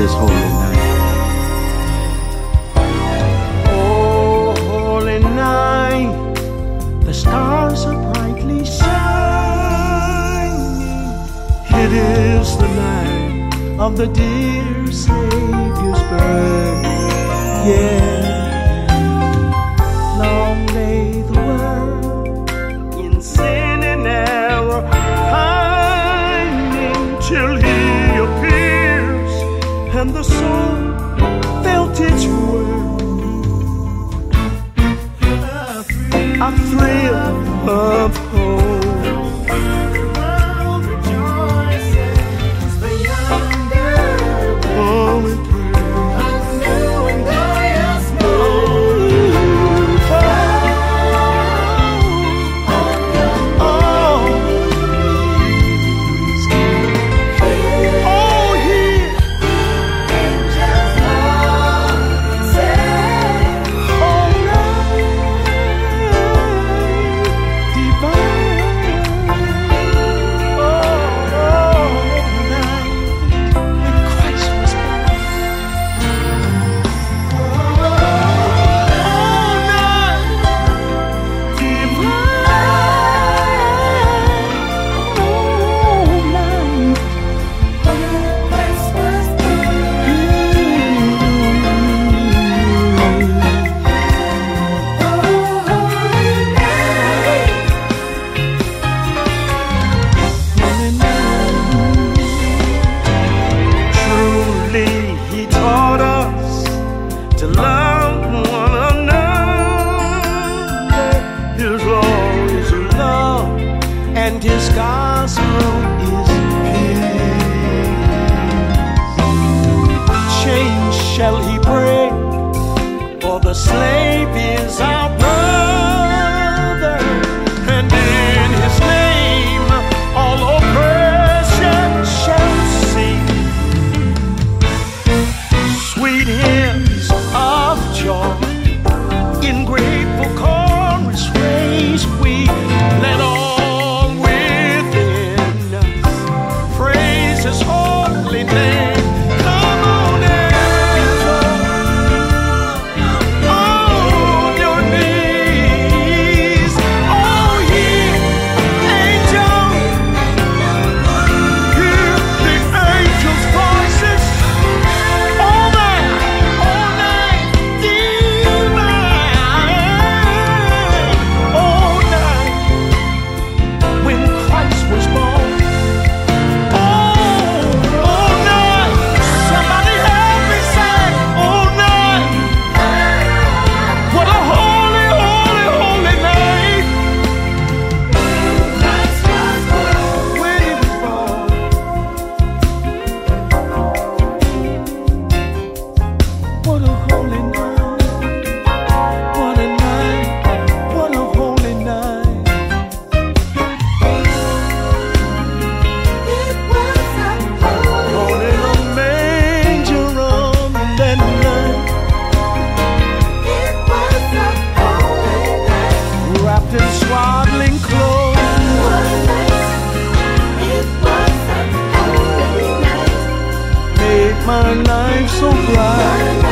this holy night. Oh, holy night, the stars are brightly shining. It is the night of the dear Savior's birth. Yeah. Long lay the world in sin and error, pining till He appears, and the soul felt its worth. A thrill of hope. The world rejoices, the younger oh, His gospel is peace. Chains shall He break, for the slave is our brother, and in His name all oppression shall cease. Sweet hymns of joy in grateful chorus raise we, let all His holy name. Come on on your knees. Oh, ye angels, hear the angels' voices. All night, divine. All night, when Christ was born. My life so bright.